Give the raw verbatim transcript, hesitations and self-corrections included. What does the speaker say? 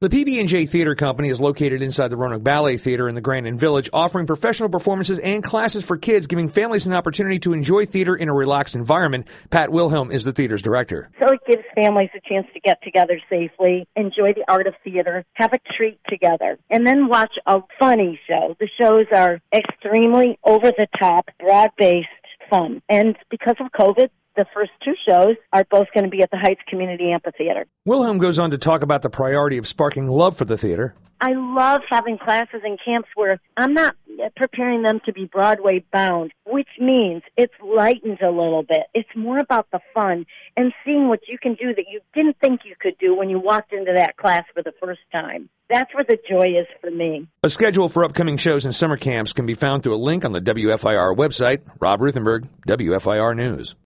The P B and J Theater Company is located inside the Roanoke Ballet Theater in the Grandin Village, offering professional performances and classes for kids, giving families an opportunity to enjoy theater in a relaxed environment. Pat Wilhelm is the theater's director. So it gives families a chance to get together safely, enjoy the art of theater, have a treat together, and then watch a funny show. The shows are extremely over-the-top, broad-based fun. And because of COVID, the first two shows are both going to be at the Heights Community Amphitheater. Wilhelm goes on to talk about the priority of sparking love for the theater. I love having classes and camps where I'm not preparing them to be Broadway bound, which means it's lightened a little bit. It's more about the fun and seeing what you can do that you didn't think you could do when you walked into that class for the first time. That's where the joy is for me. A schedule for upcoming shows and summer camps can be found through a link on the W F I R website. Rob Ruthenberg, W F I R News.